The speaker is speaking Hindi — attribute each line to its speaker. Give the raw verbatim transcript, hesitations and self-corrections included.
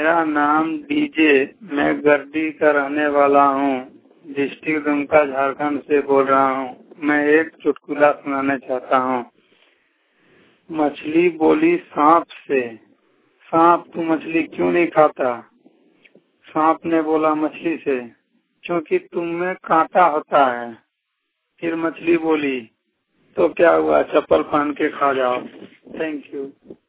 Speaker 1: मेरा नाम डीजे, मैं गर्दी का रहने वाला हूँ। डिस्ट्रिक्ट दुमका झारखंड से बोल रहा हूँ। मैं एक चुटकुला सुनाना चाहता हूँ। मछली बोली सांप से, सांप तू मछली क्यों नहीं खाता? सांप ने बोला मछली से, क्योंकि तुम में कांटा होता है। फिर मछली बोली, तो क्या हुआ, चप्पल पहन के खा जाओ। Thank you.